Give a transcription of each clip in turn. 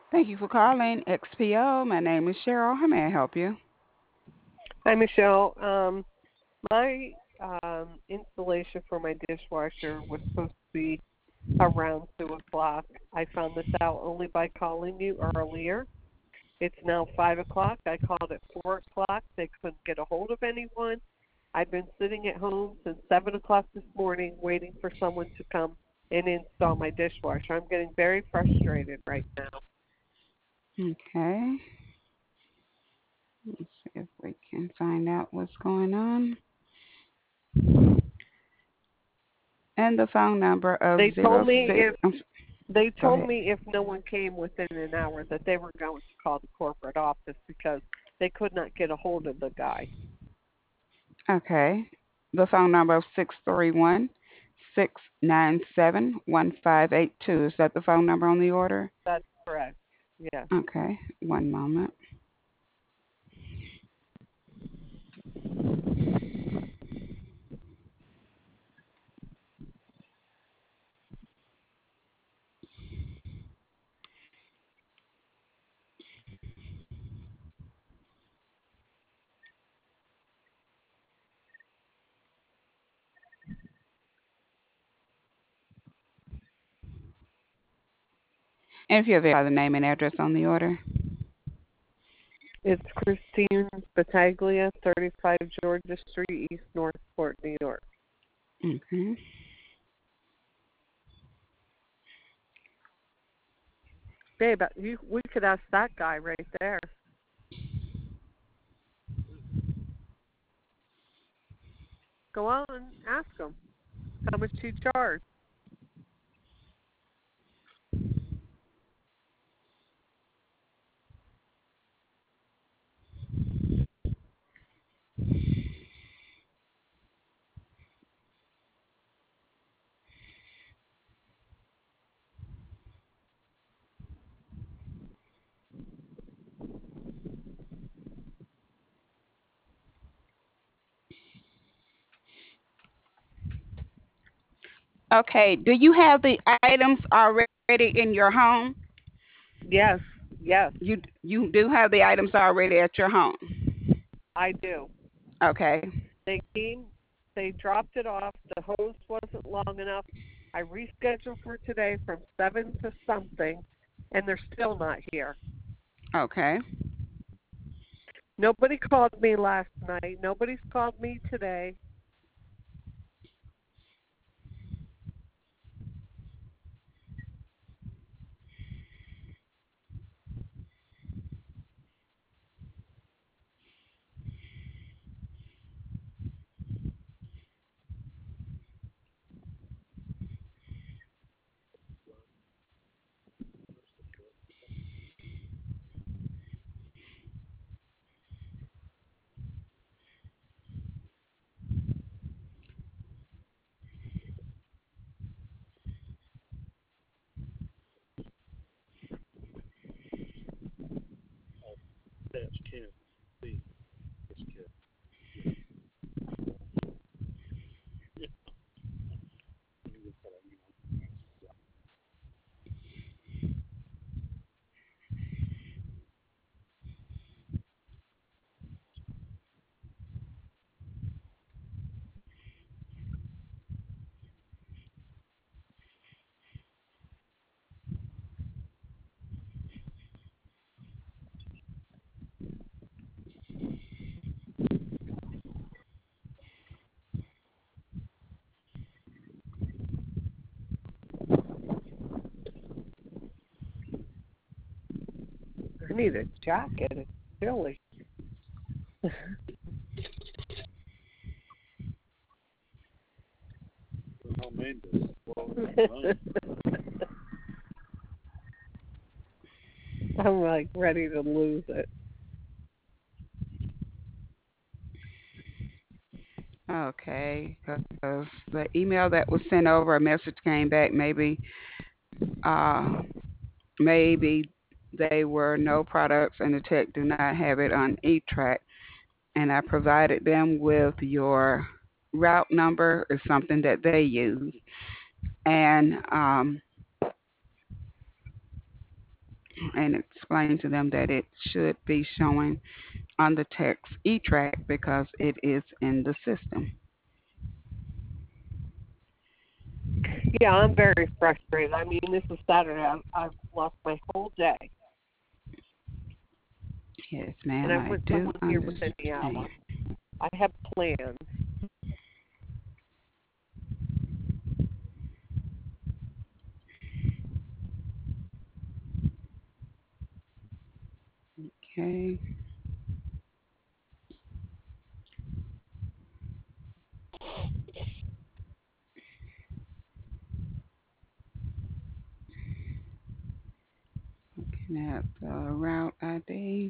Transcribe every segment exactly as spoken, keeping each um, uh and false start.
Thank you for calling X P O. My name is Cheryl. How may I help you? Hi, Michelle. Um, my um, installation for my dishwasher was supposed to be around two o'clock. I found this out only by calling you earlier. It's now five o'clock. I called at four o'clock. They couldn't get a hold of anyone. I've been sitting at home since seven o'clock this morning waiting for someone to come and install my dishwasher. I'm getting very frustrated right now. Okay. Let's see if we can find out what's going on. And the phone number of They told zero me six. if Um, They go told ahead. me if no one came within an hour that they were going to call the corporate office because they could not get a hold of the guy. Okay. The phone number of six three one six nine seven one five eight two. Is that the phone number on the order? That's correct. Yes. Okay. One moment. And if you have the name and address on the order. It's Christine Battaglia, thirty-five Georgia Street, East Northport, New York. Okay. Babe, you, we could ask that guy right there. Go on, ask him. How much he charge? Okay. Do you have the items already in your home? Yes, yes, You you do have the items already at your home. I do. Okay. They came, they dropped it off. The hose wasn't long enough. I rescheduled for today from seven to something, and they're still not here. Okay. Nobody called me last night. Nobody's called me today. I need a jacket. It's chilly. I'm like ready to lose it. Okay. Because the email that was sent over, a message came back. Maybe, uh, maybe they were no products, and the tech do not have it on E-Track. And I provided them with your route number or something that they use, and um, and explain to them that it should be showing on the text e-track because it is in the system. Yeah, I'm very frustrated. I mean, this is Saturday. I've, I've lost my whole day, Yes, and ma'am, I I want do someone here within the understand. hour. I have plans. Okay, looking at the route I D.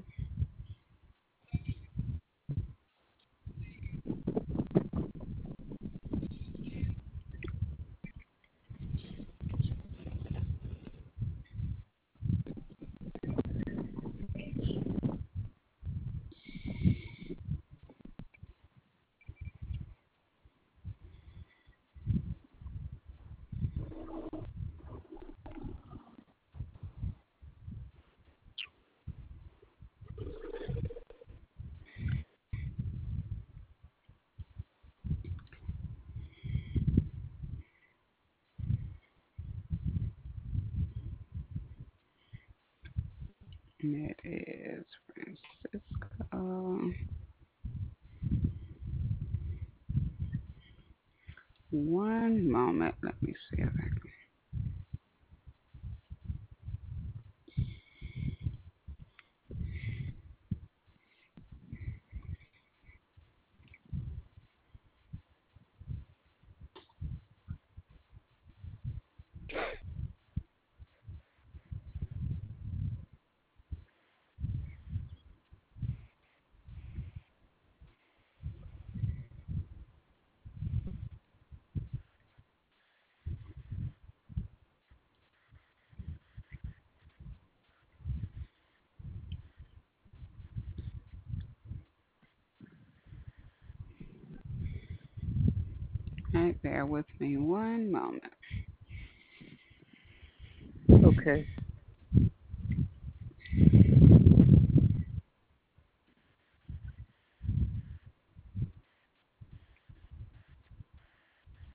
And it is Francisco. One moment. Let me see if I can. Right, bear with me one moment. Okay.